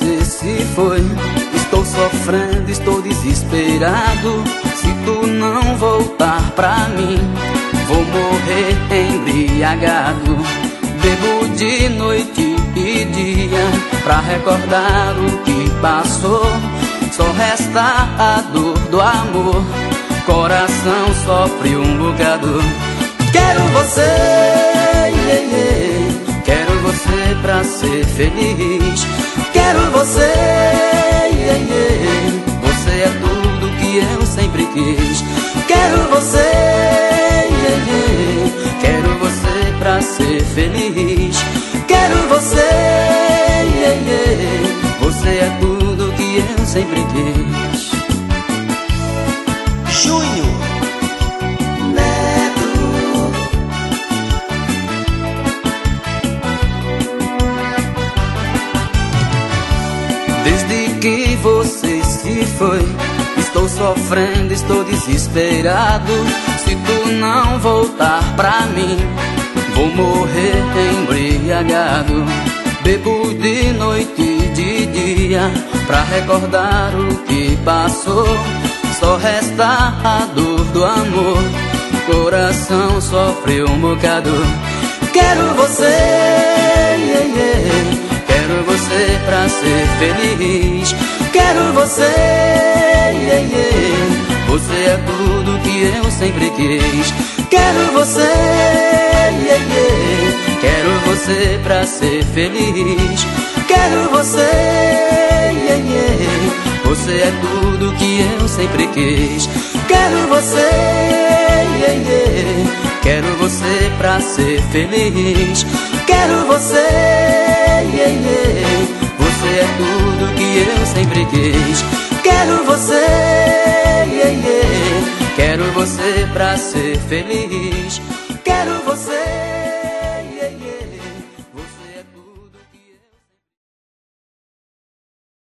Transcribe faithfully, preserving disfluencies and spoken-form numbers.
você se foi, estou sofrendo, estou desesperado. Se tu não voltar pra mim, vou morrer embriagado. Bebo de noite e dia pra recordar o que passou. Só resta a dor do amor, coração sofre um bocado. Quero você, yeah, yeah. Quero você pra ser feliz. Quero você, yeah, yeah. Você é tudo que eu sempre quis. Quero você, yeah, yeah. Quero você pra ser feliz. Quero você, yeah, yeah. Você é tudo que eu sempre quis. Júnior Neto. Desde que você se foi, estou sofrendo, estou desesperado. Se tu não voltar pra mim, vou morrer embriagado. Bebo de noite e de dia pra recordar o que passou. Só resta a dor do amor, coração sofre um bocado. Quero você, yeah, yeah. Quero você pra ser feliz. Quero você, yeah, yeah. Você é tudo que eu sempre quis. Quero você, yeah, yeah. Quero você pra ser feliz. Quero você, yeah, yeah. Você é tudo que eu sempre quis. Quero você, yeah, yeah. Quero você pra ser feliz. Quero você, yeah, yeah. Você é tudo que eu sempre quis. Quero você, yeah, yeah. Quero você pra ser feliz.